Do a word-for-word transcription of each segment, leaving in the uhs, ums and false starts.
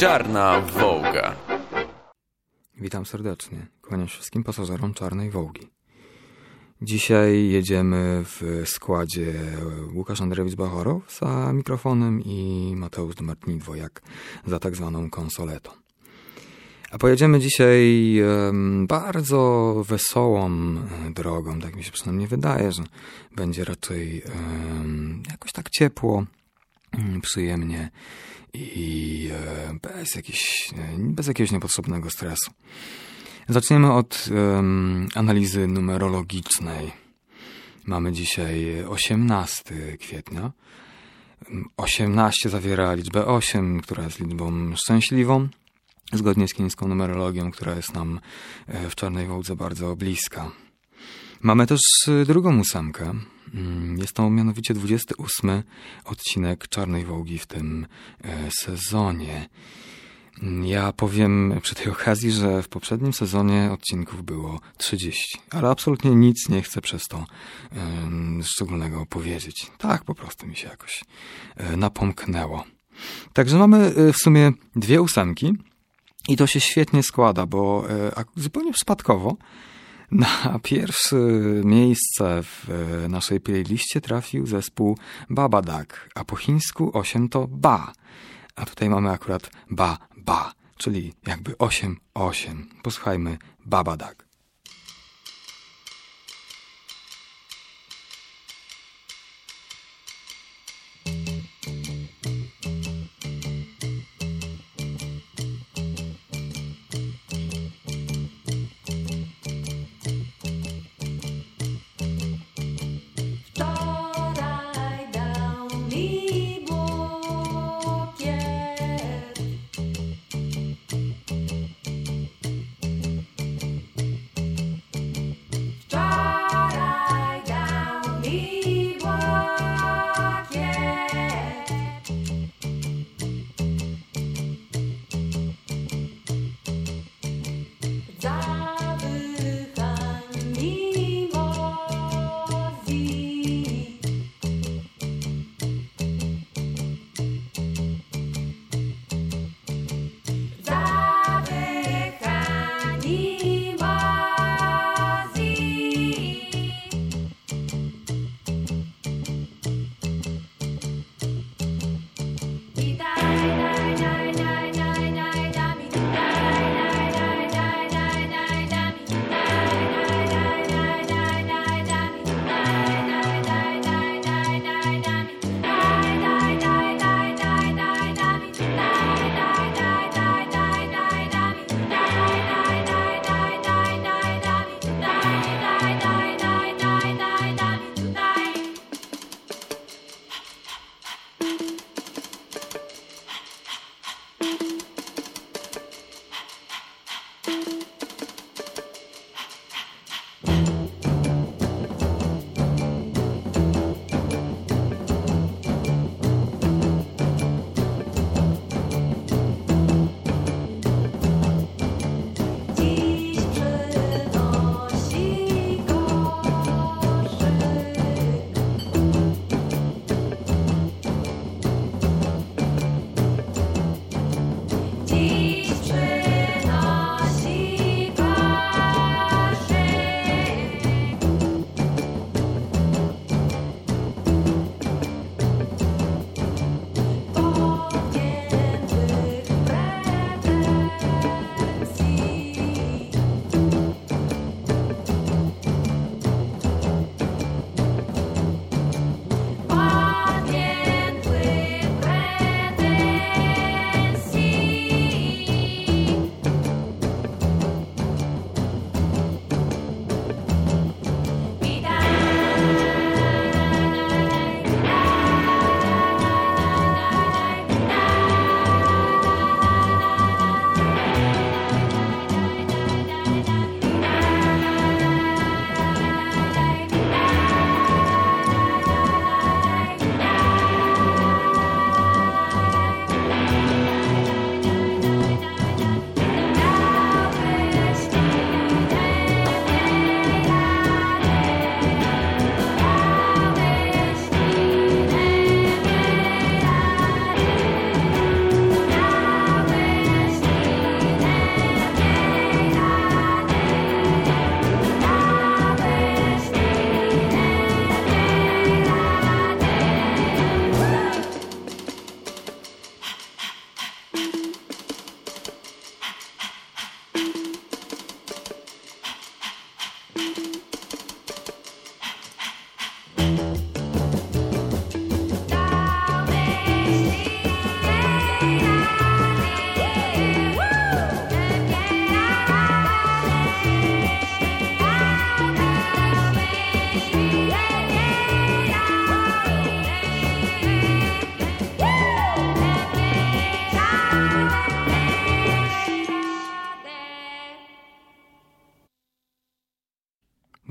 Czarna Wołga. Witam serdecznie. Kłaniam się wszystkim pasażerom Czarnej Wołgi. Dzisiaj jedziemy w składzie Łukasz Andrewicz-Bachorow za mikrofonem i Mateusz Martini-Dwojak za tak zwaną konsoletą. A pojedziemy dzisiaj um, bardzo wesołą drogą, tak mi się przynajmniej wydaje, że będzie raczej um, jakoś tak ciepło, um, przyjemnie i um, bez, jakiś, bez jakiegoś niepotrzebnego stresu. Zaczniemy od um, analizy numerologicznej. Mamy dzisiaj osiemnastego kwietnia. osiemnaście zawiera liczbę osiem, która jest liczbą szczęśliwą, zgodnie z chińską numerologią, która jest nam w Czarnej Wołdze bardzo bliska. Mamy też drugą ósemkę. Jest to mianowicie dwudziesty ósmy odcinek Czarnej Wołgi w tym sezonie. Ja powiem przy tej okazji, że w poprzednim sezonie odcinków było trzydzieści, ale absolutnie nic nie chcę przez to y, szczególnego powiedzieć. Tak po prostu mi się jakoś y, napomknęło. Także mamy y, w sumie dwie ósemki i to się świetnie składa, bo y, zupełnie przypadkowo na pierwsze miejsce w y, naszej playliście trafił zespół Babadag, a po chińsku osiem to ba. A tutaj mamy akurat ba, ba, czyli jakby osiem, osiem. Posłuchajmy Babadag.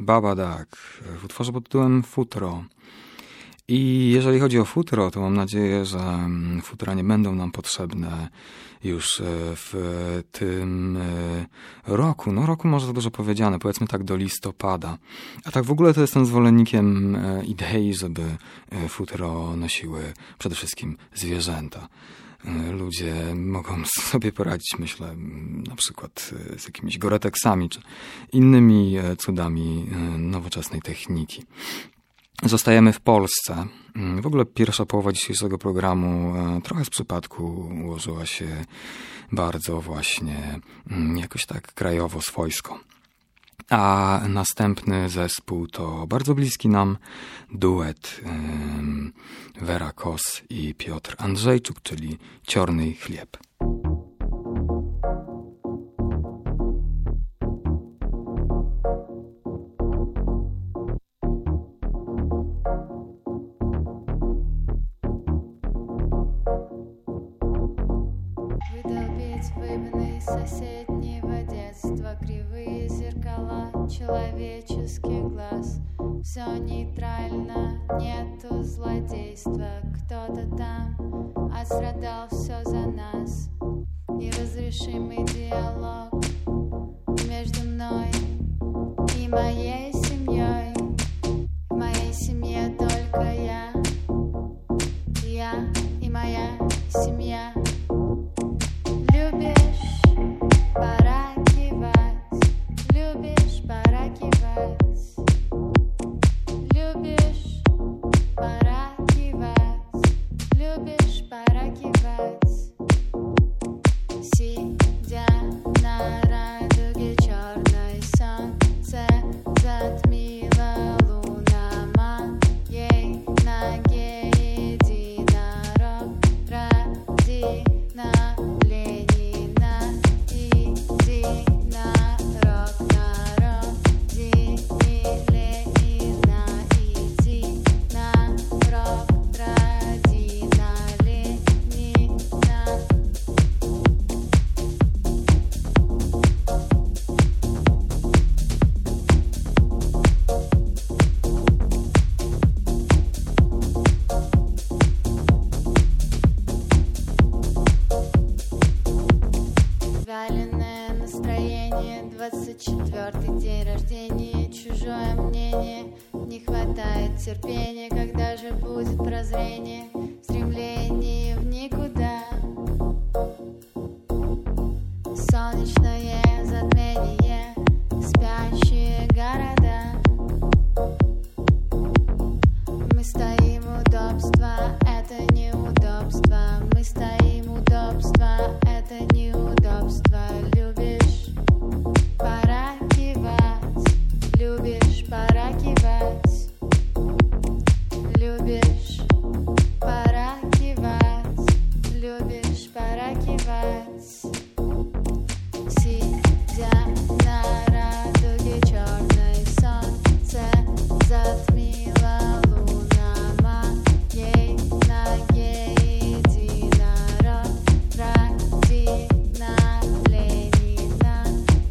Babadak w utworze pod tytułem Futro. I jeżeli chodzi o futro, to mam nadzieję, że futra nie będą nam potrzebne już w tym roku. No roku może za dużo powiedziane, powiedzmy tak do listopada. A tak w ogóle to jestem zwolennikiem idei, żeby futro nosiły przede wszystkim zwierzęta. Ludzie mogą sobie poradzić, myślę, na przykład z jakimiś goreteksami czy innymi cudami nowoczesnej techniki. Zostajemy w Polsce. W ogóle pierwsza połowa dzisiejszego programu trochę z przypadku ułożyła się bardzo właśnie jakoś tak krajowo, swojsko. A następny zespół to bardzo bliski nam duet Wera Kos i Piotr Andrzejczuk, czyli Ciorny Chlieb. Соседнего детства кривые зеркала человеческих глаз. Все нейтрально, нету злодейства. Кто-то там отстрадал все за нас. Неразрешимый диалог между мной и моей семьей. В моей семье только я, я и моя семья. Любишь пора кивать, любишь пора кивать, любишь пора кивать, любишь пора кивать. Сидя на радуге черной, солнце затмило луна моей ноге единорог ради на двадцать четвёртый день рождения, чужое мнение, не хватает терпения, когда же будет прозрение, стремление в никуда. Солнечное затмение, спящие города. Мы стоим, удобство, это неудобство. Мы стоим, удобство, это неудобство. Любишь пора кивать, любишь пора кивать, любишь пора кивать, любишь пора кивать. Сидя на радуге черной, солнце затмило луна моей ноге единорог ради на Ленина.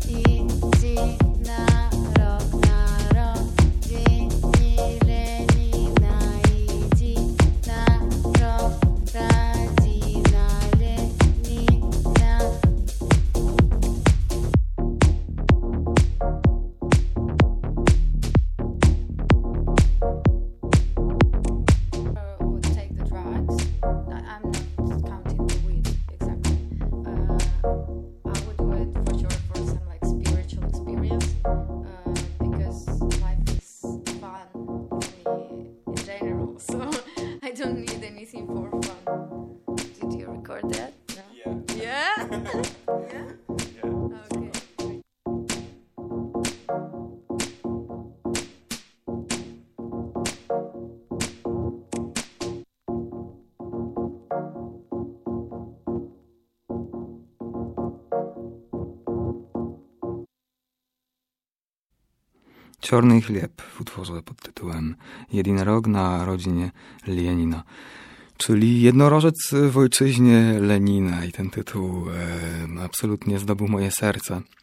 Ciorny Chlieb w utworze pod tytułem Jedinrog na rodzinie Lenina, czyli jednorożec w ojczyźnie Lenina, i ten tytuł e, absolutnie zdobył moje serce.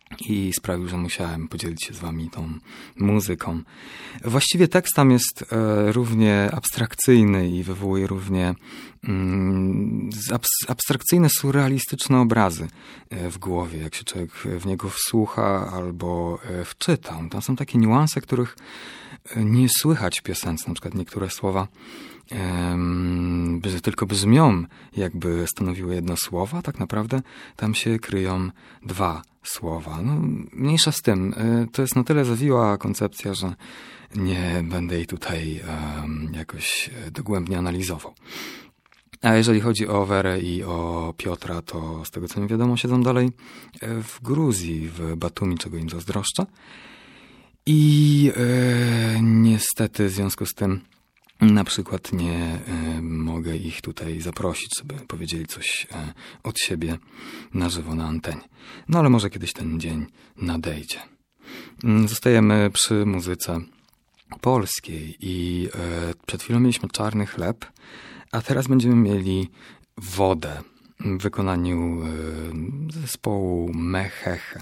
i sprawił, że musiałem podzielić się z wami tą muzyką. Właściwie tekst tam jest e, równie abstrakcyjny i wywołuje równie mm, abs- abstrakcyjne, surrealistyczne obrazy e, w głowie, jak się człowiek w niego wsłucha albo e, wczyta. Tam są takie niuanse, których nie słychać w piosence, na przykład niektóre słowa um, tylko brzmią, jakby stanowiły jedno słowo, a tak naprawdę tam się kryją dwa słowa. No, mniejsza z tym. To jest na tyle zawiła koncepcja, że nie będę jej tutaj um, jakoś dogłębnie analizował. A jeżeli chodzi o Werę i o Piotra, to z tego co mi wiadomo, siedzą dalej w Gruzji, w Batumi, czego im zazdroszczę. I e, niestety w związku z tym na przykład nie e, mogę ich tutaj zaprosić, żeby powiedzieli coś e, od siebie na żywo na antenie. No ale może kiedyś ten dzień nadejdzie. Zostajemy przy muzyce polskiej i e, przed chwilą mieliśmy Czarny chleb, a teraz będziemy mieli Wodę w wykonaniu e, zespołu Mecheche.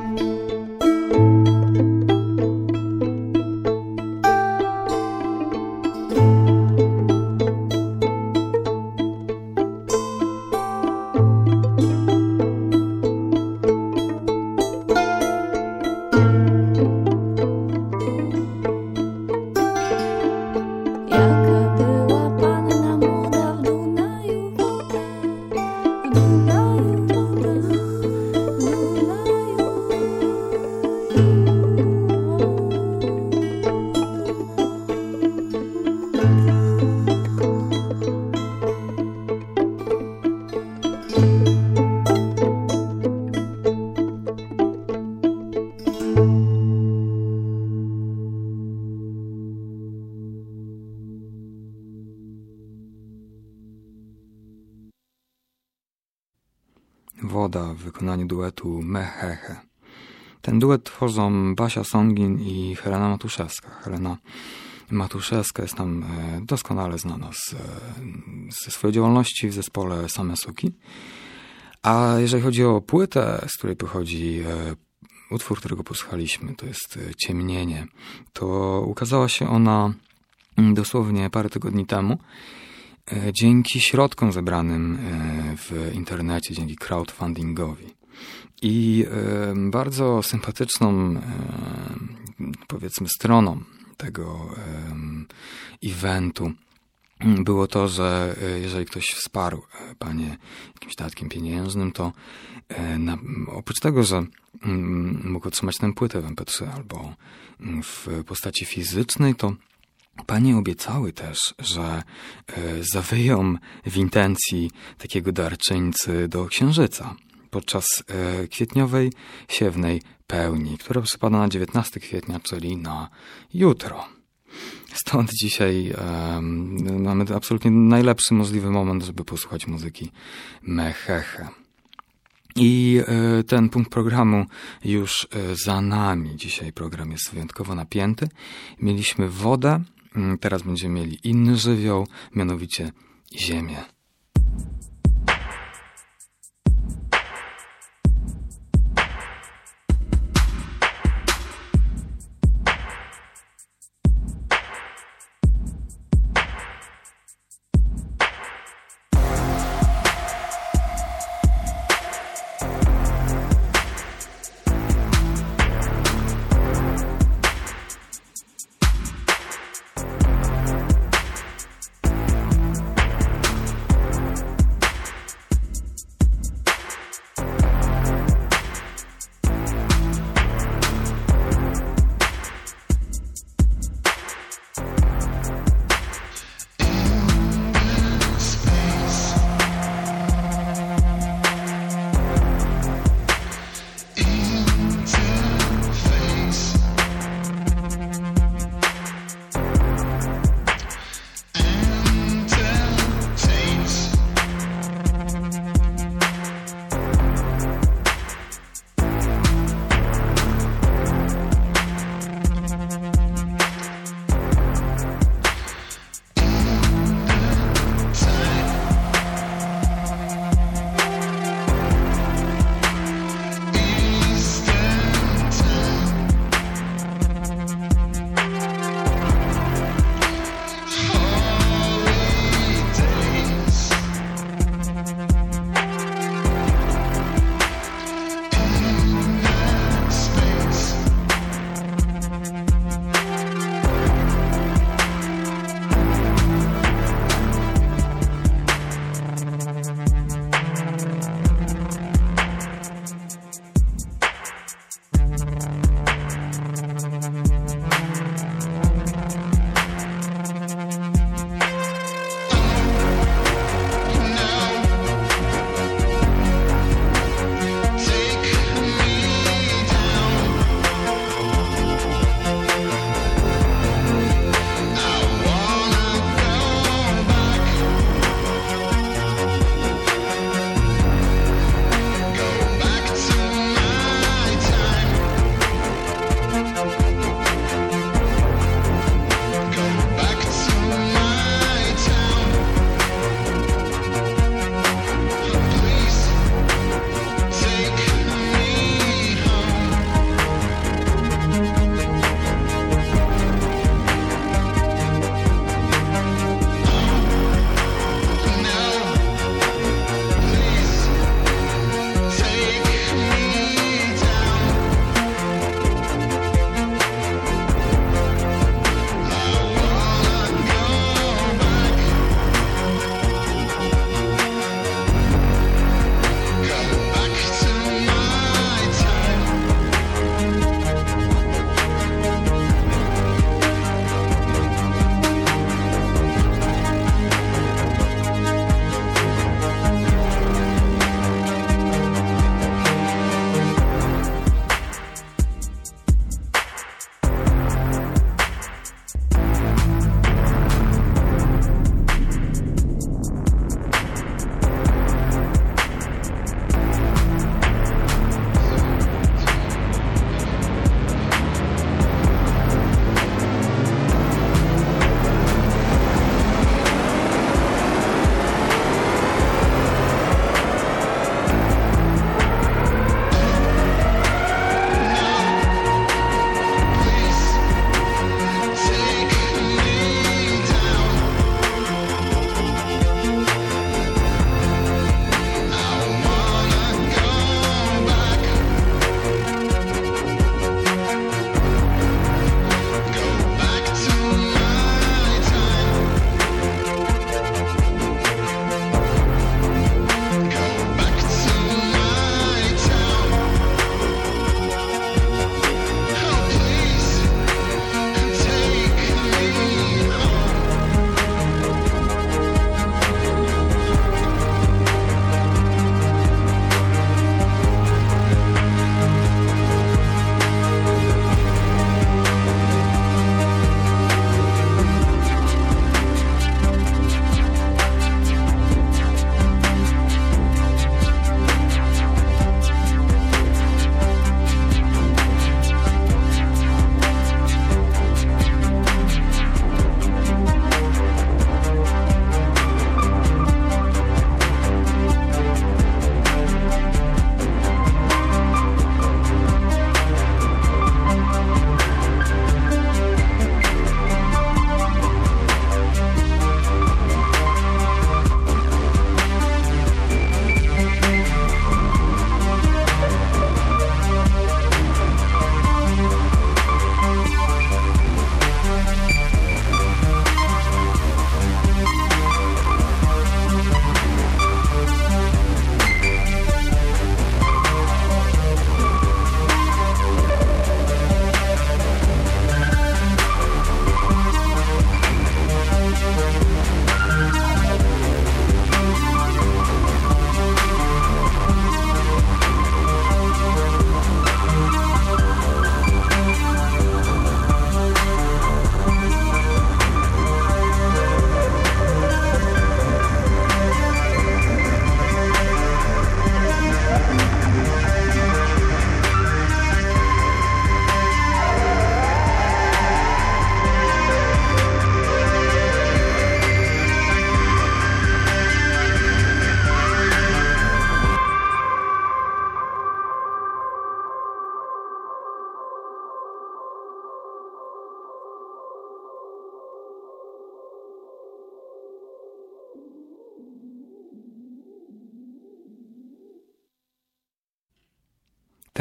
Woda w wykonaniu duetu Mehehe. Ten duet tworzą Basia Songin i Helena Matuszewska. Helena Matuszewska jest nam doskonale znana z, ze swojej działalności w zespole Same Suki. A jeżeli chodzi o płytę, z której pochodzi utwór, którego posłuchaliśmy, to jest Ciemnienie, to ukazała się ona dosłownie parę tygodni temu. Dzięki środkom zebranym w internecie, dzięki crowdfundingowi. I bardzo sympatyczną, powiedzmy, stroną tego eventu było to, że jeżeli ktoś wsparł panie jakimś datkiem pieniężnym, to na, oprócz tego, że mógł otrzymać tę płytę w em pe trzy albo w postaci fizycznej, to panie obiecały też, że zawyją w intencji takiego darczyńcy do Księżyca podczas kwietniowej siewnej pełni, która przypada na dziewiętnastego kwietnia, czyli na jutro. Stąd dzisiaj um, mamy absolutnie najlepszy możliwy moment, żeby posłuchać muzyki Mehehe. I y, ten punkt programu już y, za nami. Dzisiaj program jest wyjątkowo napięty. Mieliśmy wodę, y, teraz będziemy mieli inny żywioł, mianowicie ziemię.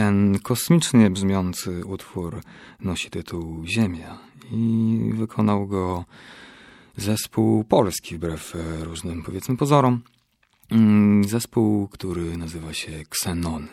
Ten kosmicznie brzmiący utwór nosi tytuł Ziemia i wykonał go zespół polski, wbrew różnym, powiedzmy, pozorom. Zespół, który nazywa się Xenony.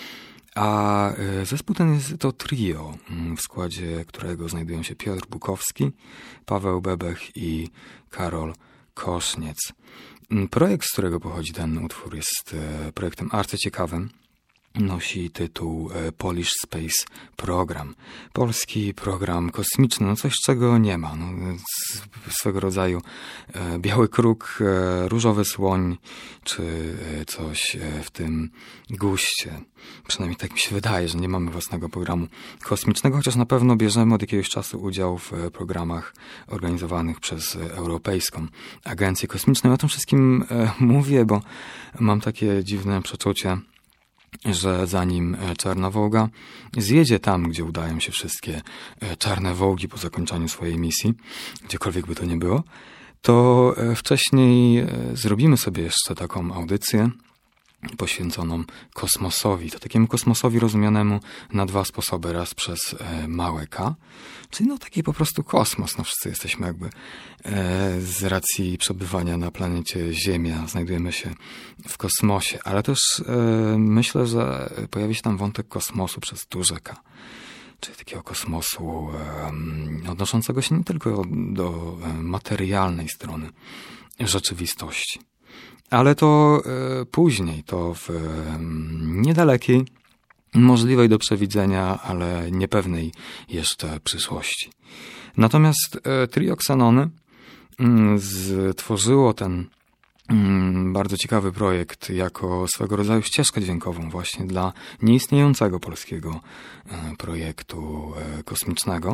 A zespół ten jest to trio, w składzie którego znajdują się Piotr Bukowski, Paweł Bebech i Karol Koszniec. Projekt, z którego pochodzi ten utwór, jest projektem arcyciekawym. Nosi tytuł Polish Space Program. Polski program kosmiczny, no coś czego nie ma. No, swego rodzaju biały kruk, różowy słoń, czy coś w tym guście. Przynajmniej tak mi się wydaje, że nie mamy własnego programu kosmicznego, chociaż na pewno bierzemy od jakiegoś czasu udział w programach organizowanych przez Europejską Agencję Kosmiczną. O tym wszystkim mówię, bo mam takie dziwne przeczucie, że zanim Czarna Wołga zjedzie tam, gdzie udają się wszystkie czarne wołgi po zakończeniu swojej misji, gdziekolwiek by to nie było, to wcześniej zrobimy sobie jeszcze taką audycję poświęconą kosmosowi. To takiemu kosmosowi rozumianemu na dwa sposoby. Raz przez e, małe K, czyli no taki po prostu kosmos. No wszyscy jesteśmy jakby e, z racji przebywania na planecie Ziemia, znajdujemy się w kosmosie, ale też e, myślę, że pojawi się tam wątek kosmosu przez duże K. Czyli takiego kosmosu e, odnoszącego się nie tylko do e, materialnej strony rzeczywistości. Ale to e, później, to w e, niedalekiej, możliwej do przewidzenia, ale niepewnej jeszcze przyszłości. Natomiast e, trio Xenony mm, stworzyło ten mm, bardzo ciekawy projekt jako swego rodzaju ścieżkę dźwiękową właśnie dla nieistniejącego polskiego e, projektu e, kosmicznego.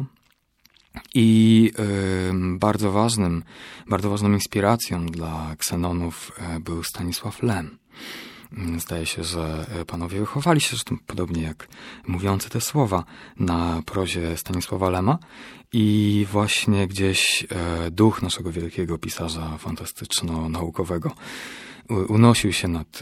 I y, bardzo ważnym, bardzo ważną inspiracją dla Xenonów y, był Stanisław Lem. Zdaje się, że panowie wychowali się, zresztą podobnie jak mówiący te słowa, na prozie Stanisława Lema i właśnie gdzieś y, duch naszego wielkiego pisarza fantastyczno-naukowego unosił się nad,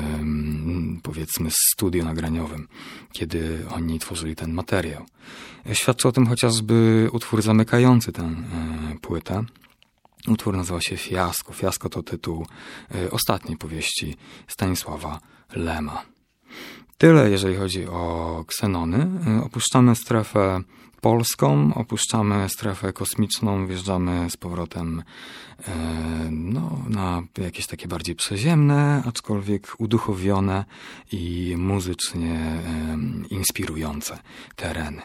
e, powiedzmy, studio nagraniowym, kiedy oni tworzyli ten materiał. Świadczy o tym chociażby utwór zamykający tę e, płytę. Utwór nazywa się Fiasko. Fiasko to tytuł e, ostatniej powieści Stanisława Lema. Tyle, jeżeli chodzi o Xenony. E, opuszczamy strefę polską, opuszczamy strefę kosmiczną, wjeżdżamy z powrotem e, no, na jakieś takie bardziej przeziemne, aczkolwiek uduchowione i muzycznie e, inspirujące tereny.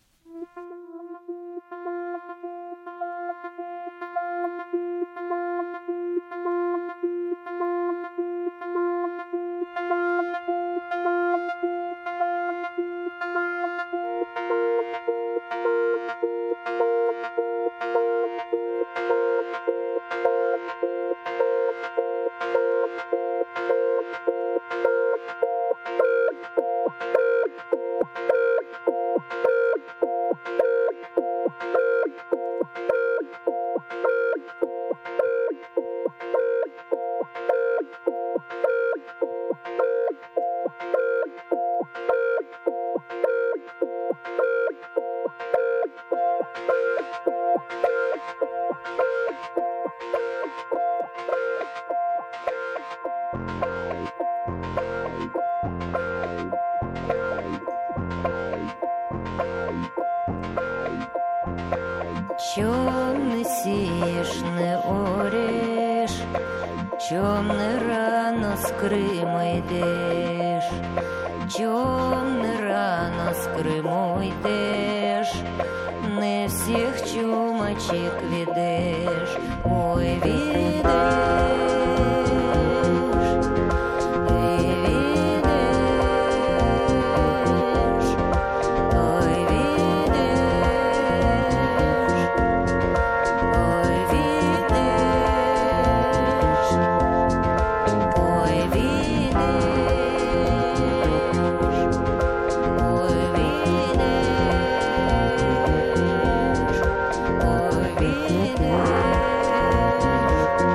Чем не сієш, не ореш, чом не рано з Криму йдеш, чом не рано з Криму йдеш, не всіх чумачек відеш, ой, відеш. Thank you.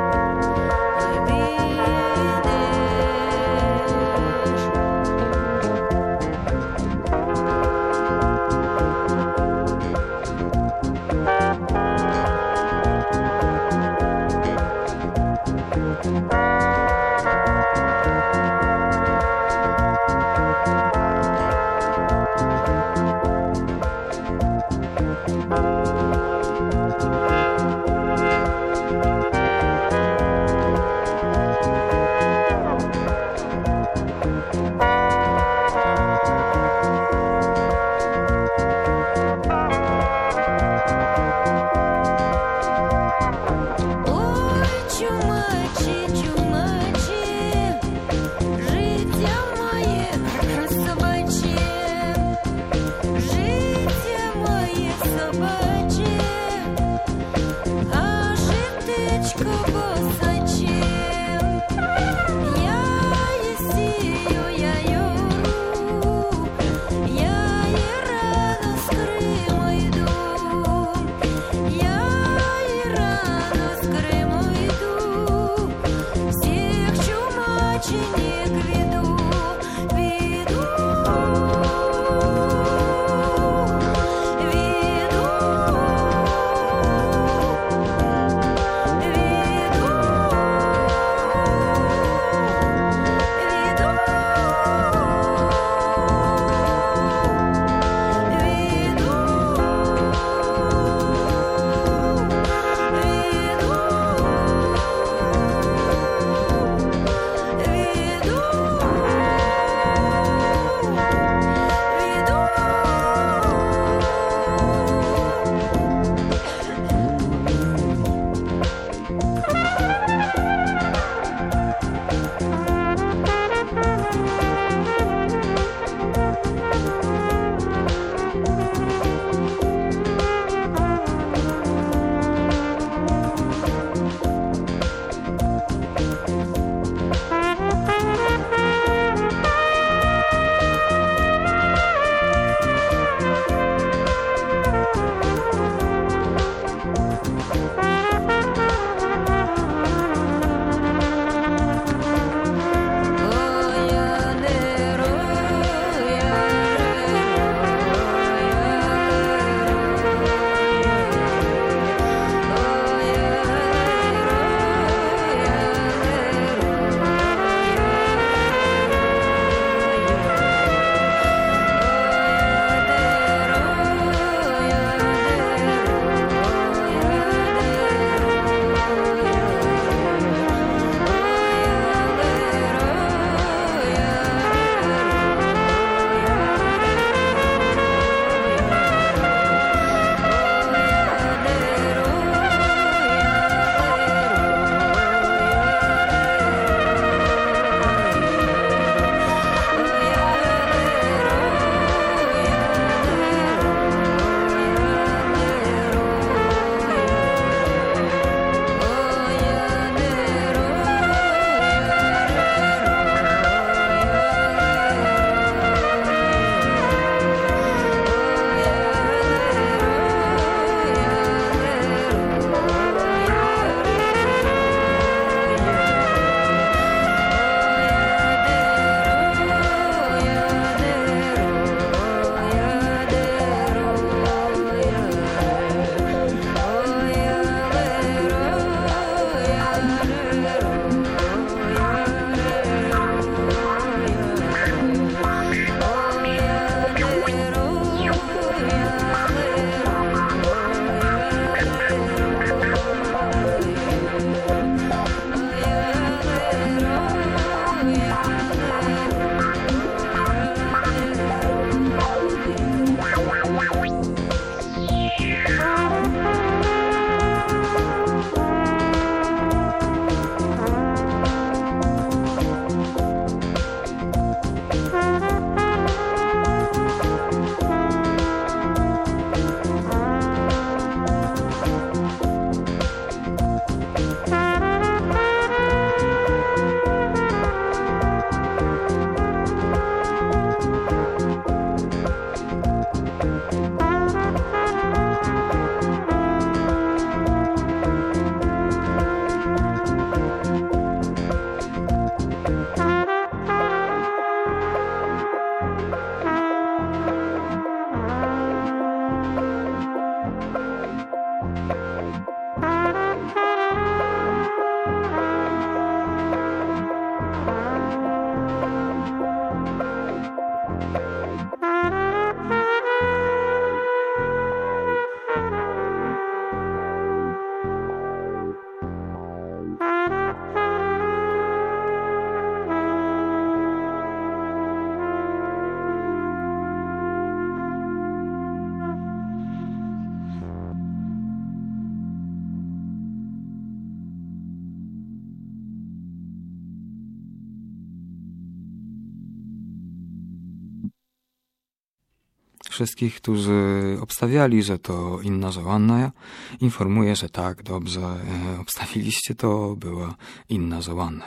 wszystkich, którzy obstawiali, że to Inna Żołanna, informuję, że tak, dobrze obstawiliście, to była Inna Żołanna.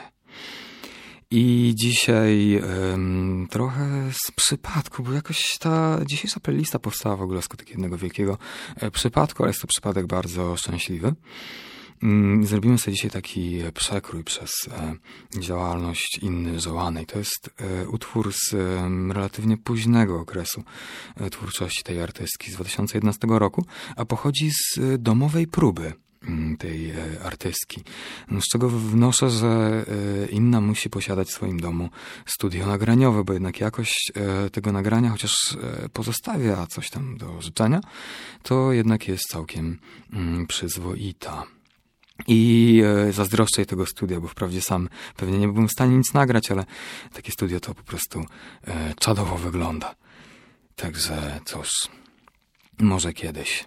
I dzisiaj um, trochę z przypadku, bo jakoś ta dzisiejsza playlista powstała w ogóle z jednego wielkiego e, przypadku, ale jest to przypadek bardzo szczęśliwy. Mm, zrobimy sobie dzisiaj taki przekrój przez e, działalność Inny Żołanej. To jest e, utwór z e, relatywnie późnego okresu e, twórczości tej artystki, z dwa tysiące jedenastego roku, a pochodzi z e, domowej próby tej artystki. Z czego wnoszę, że Inna musi posiadać w swoim domu studio nagraniowe, bo jednak jakość tego nagrania, chociaż pozostawia coś tam do życzenia, to jednak jest całkiem przyzwoita. I zazdroszczę jej tego studia, bo wprawdzie sam pewnie nie byłbym w stanie nic nagrać, ale takie studio to po prostu czadowo wygląda. Także cóż, może kiedyś.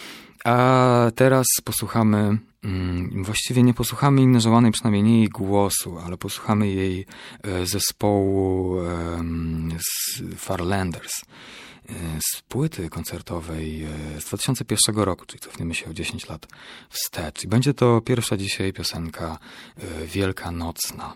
A teraz posłuchamy, właściwie nie posłuchamy Inny Żołanej, przynajmniej nie jej głosu, ale posłuchamy jej zespołu z Farlanders, z płyty koncertowej z dwa tysiące pierwszego roku, czyli cofniemy się o dziesięć lat wstecz. I będzie to pierwsza dzisiaj piosenka Wielkanocna.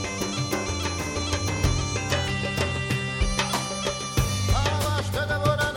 What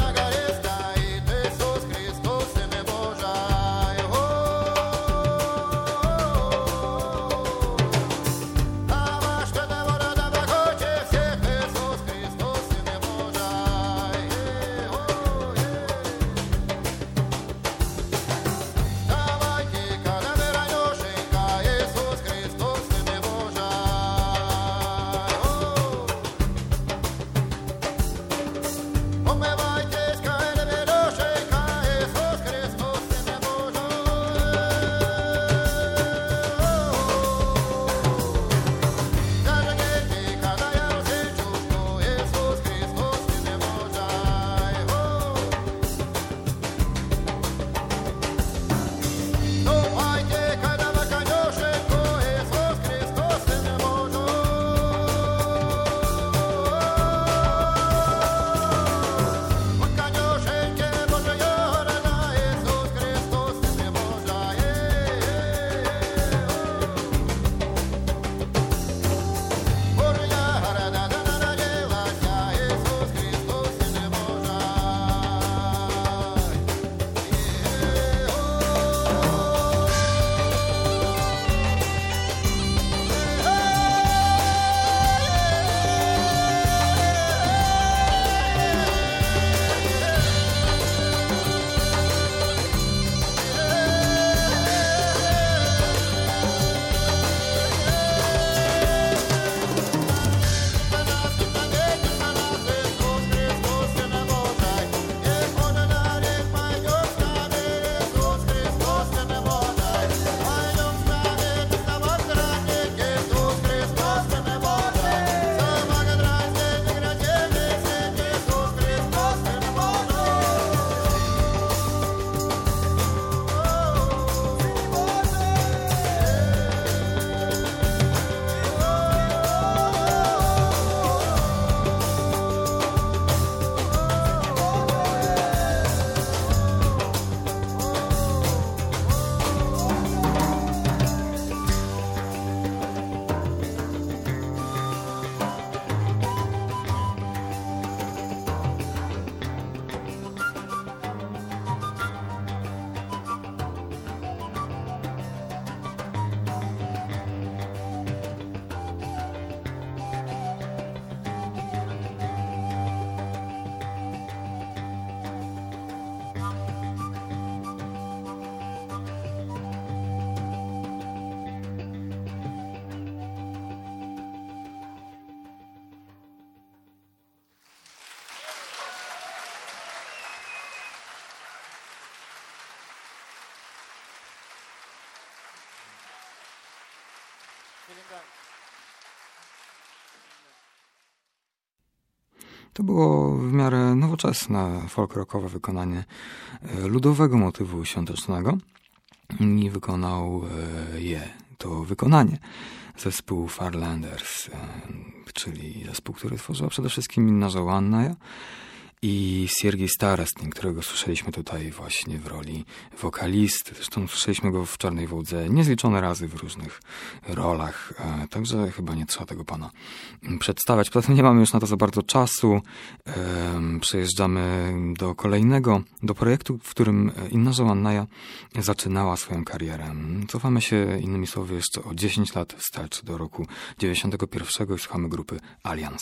To było w miarę nowoczesne, folk-rockowe wykonanie ludowego motywu świątecznego i wykonał je, to wykonanie, zespół Farlanders, czyli zespół, który tworzyła przede wszystkim Inna Żołanna i Siergiej Starostin, którego słyszeliśmy tutaj właśnie w roli wokalisty. Zresztą słyszeliśmy go w Czarnej Wołdze niezliczone razy w różnych rolach, także chyba nie trzeba tego pana przedstawiać. Poza tym nie mamy już na to za bardzo czasu. Przejeżdżamy do kolejnego, do projektu, w którym Inna Żołanna zaczynała swoją karierę. Cofamy się innymi słowy jeszcze o dziesięć lat wstecz do roku dziewięćdziesiątego pierwszego i słuchamy grupy Alians.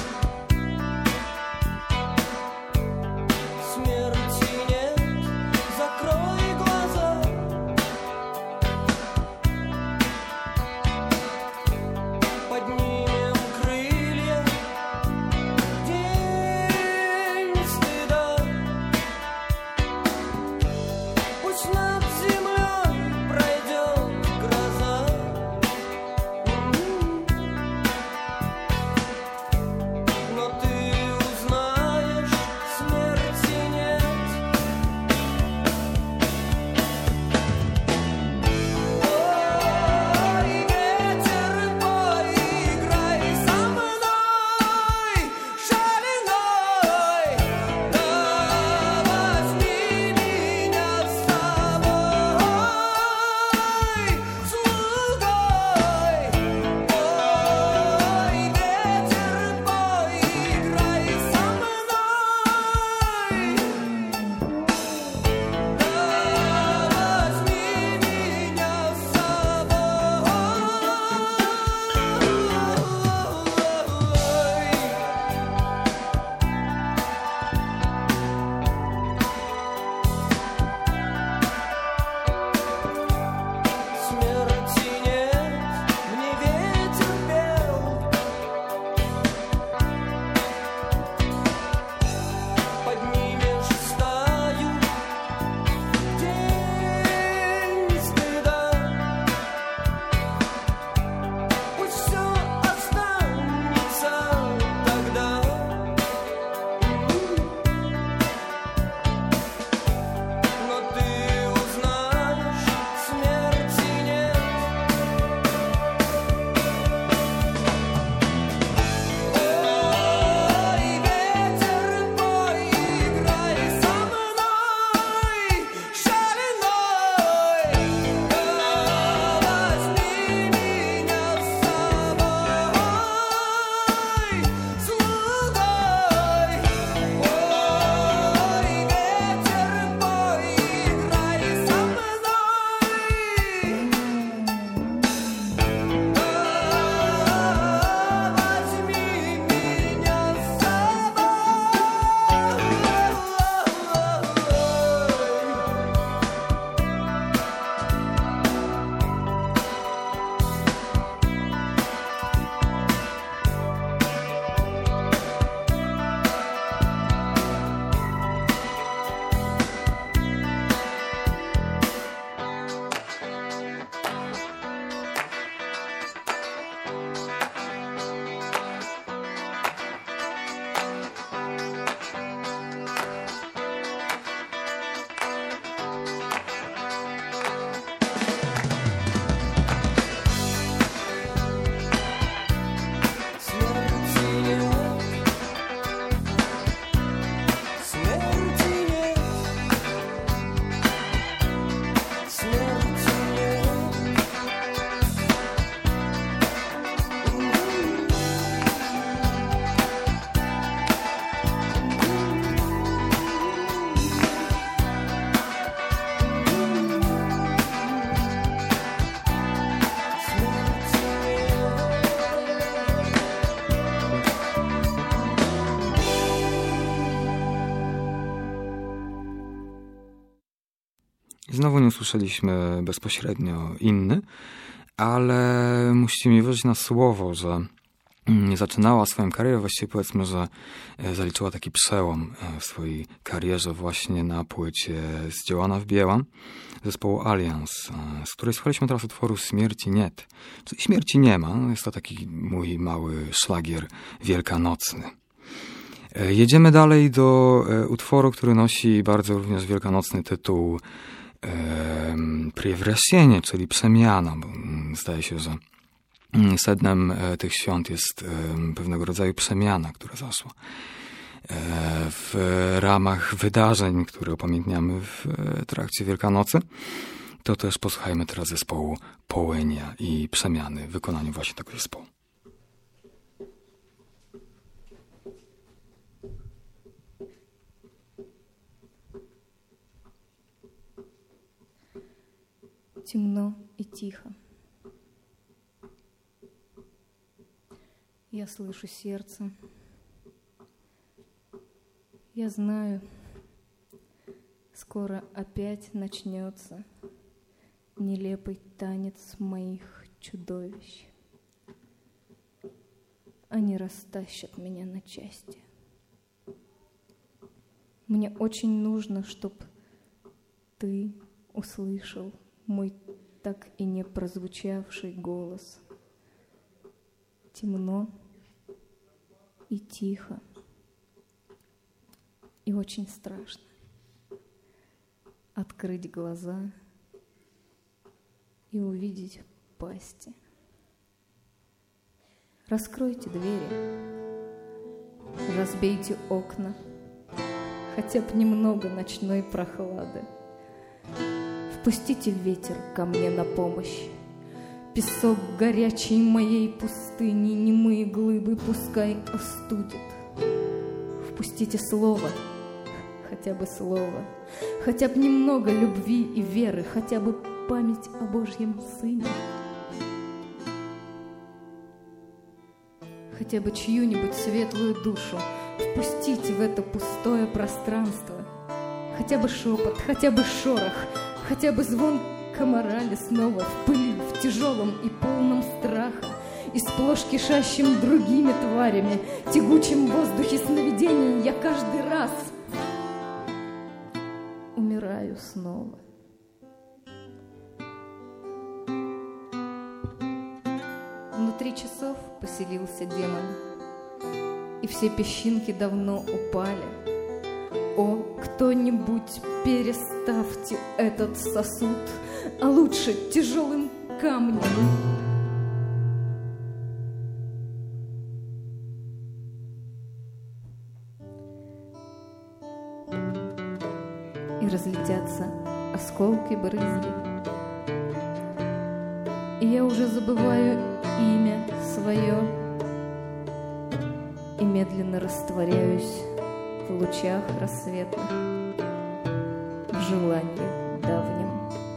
Śmierci nie Znowu nie usłyszeliśmy bezpośrednio inny, ale musicie mi wierzyć na słowo, że zaczynała swoją karierę, właściwie powiedzmy, że zaliczyła taki przełom w swojej karierze właśnie na płycie Zdziełana w Białam zespołu Alliance, z której słuchaliśmy teraz utworu Śmierci Niet. Czyli Śmierci nie ma, jest to taki mój mały szlagier wielkanocny. Jedziemy dalej do utworu, który nosi bardzo również wielkanocny tytuł Prewreszenie, czyli przemiana, bo zdaje się, że sednem tych świąt jest pewnego rodzaju przemiana, która zaszła w ramach wydarzeń, które upamiętniamy w trakcie Wielkanocy. To też posłuchajmy teraz zespołu Połynia i Przemiany w wykonaniu właśnie tego zespołu. Темно и тихо. Я слышу сердце. Я знаю, скоро опять начнется нелепый танец моих чудовищ. Они растащат меня на части. Мне очень нужно, чтобы ты услышал мой так и не прозвучавший голос. Темно и тихо, и очень страшно открыть глаза и увидеть пасти. Раскройте двери, разбейте окна, хотя бы немного ночной прохлады. Впустите ветер ко мне на помощь. Песок горячей моей пустыни, немые глыбы пускай остудит. Впустите слово, хотя бы слово, хотя бы немного любви и веры, хотя бы память о Божьем Сыне. Хотя бы чью-нибудь светлую душу впустите в это пустое пространство. Хотя бы шепот, хотя бы шорох, хотя бы звон комара снова в пыли, в тяжелом и полном страха, и сплошь кишащим другими тварями, тягучем воздухе сновидений я каждый раз умираю снова. Внутри часов поселился демон, и все песчинки давно упали. О, кто-нибудь, переставьте этот сосуд, а лучше тяжелым камнем. И разлетятся осколки брызги, и я уже забываю имя свое и медленно растворяюсь в лучах рассветных, в желании давнем.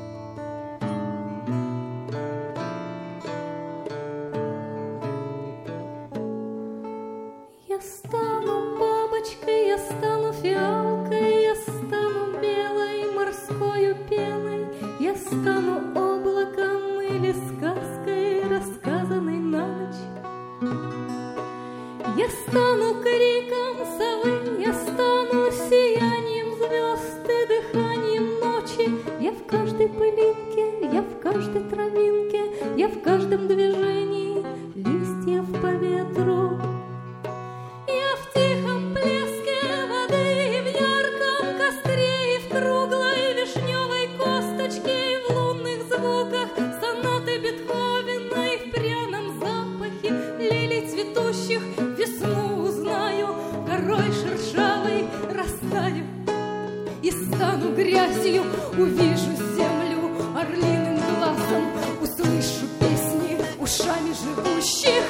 Я стану бабочкой, я стану фиалкой, я стану белой морской пеной, я стану облаком или сказкой, рассказанной на ночь. Я стану криком совы, я стану сиянием звезд и дыханием ночи. Я в каждой пылинке, я в каждой травинке, я в каждом движении листьев по ветру. Я в тихом плеске воды, и в ярком костре, и в круглой вишневой косточке, и в лунных звуках сонаты Бетховена, и в пряном запахе лилий цветущих. Весну узнаю, горой шершавой растаю и стану грязью, увижу землю орлиным глазом, услышу песни ушами живущих.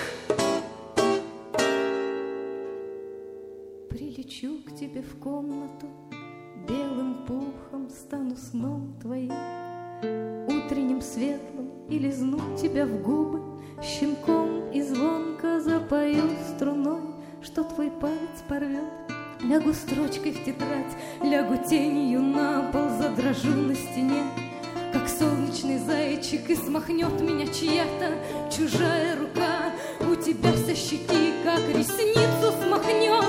Прилечу к тебе в комнату, белым пухом стану сном твоим, утренним светлым, и лизну тебя в губы щенком, и звонко запою струной, что твой палец порвет Лягу строчкой в тетрадь, лягу тенью на пол, задрожу на стене, как солнечный зайчик, и смахнет меня чья-то чужая рука. У тебя со щеки, как ресницу смахнет.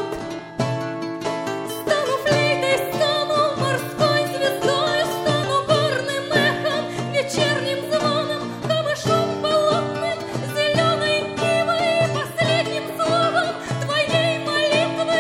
Стану флейтой, стану морской звездою, стану горным эхом, вечерним звоном, камышом болотным, зеленой ивой, последним словом твоей молитвы.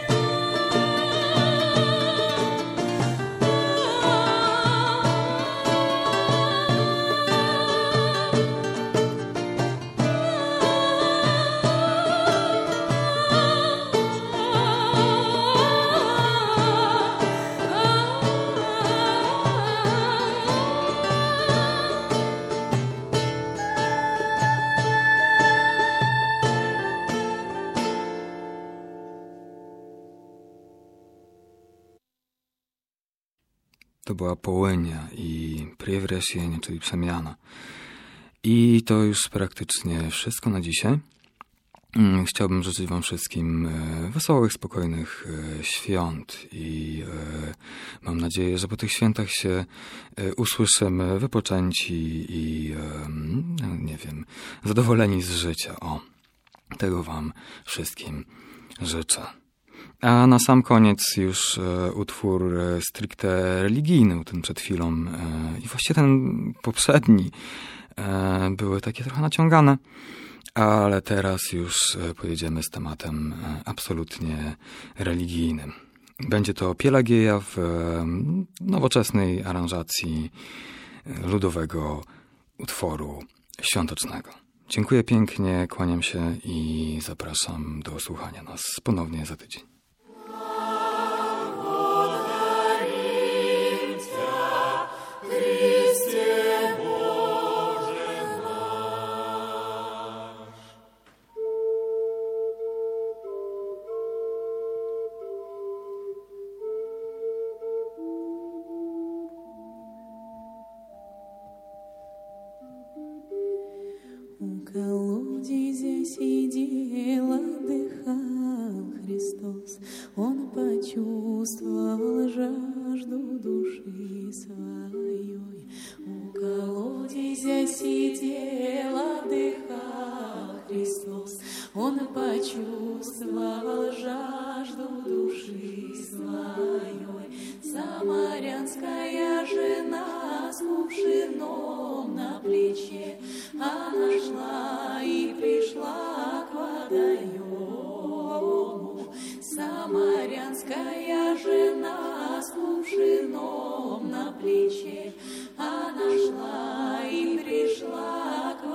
To była Połynia i Przewrasienie, czyli przemiana. I to już praktycznie wszystko na dzisiaj. Chciałbym życzyć wam wszystkim wesołych, spokojnych świąt i mam nadzieję, że po tych świętach się usłyszymy wypoczęci i nie wiem, zadowoleni z życia. O, tego wam wszystkim życzę. A na sam koniec już e, utwór e, stricte religijny, ten przed chwilą e, i właściwie ten poprzedni e, były takie trochę naciągane, ale teraz już e, pojedziemy z tematem e, absolutnie religijnym. Będzie to Pielagieja w e, nowoczesnej aranżacji e, ludowego utworu świątecznego. Dziękuję pięknie, kłaniam się i zapraszam do słuchania nas ponownie za tydzień. У колодезя сидел, отдыхал Христос. Он почувствовал жажду души своей. У колодезя сидел, отдыхал Христос. Он почувствовал жажду души своей. Самарянская жена с кувшином на плече, она шла и пришла к водоему. Самарянская жена с кувшином на плече, она шла и пришла к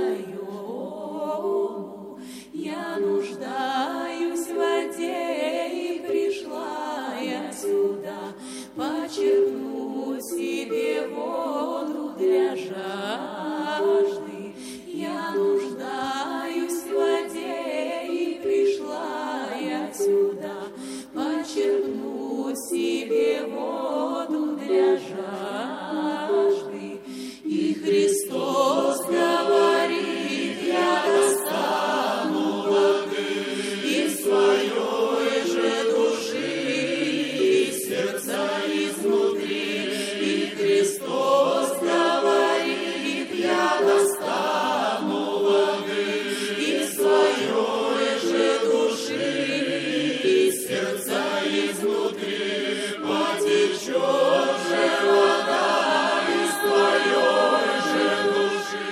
водоему. Я нуждаюсь в воде, и пришла я сюда почерпнуть себе воду для жажды. Я нуждаюсь в воде, и пришла я сюда почерпнуть себе воду для жажды. И Христос говорит: я достану воды из своей же души, из сердца изнутри. И Христос говорит: я достану воды из своей же души, из сердца изнутри. Потечет же вода из твоей же души.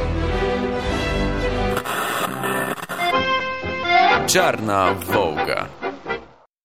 Czarna Wołga.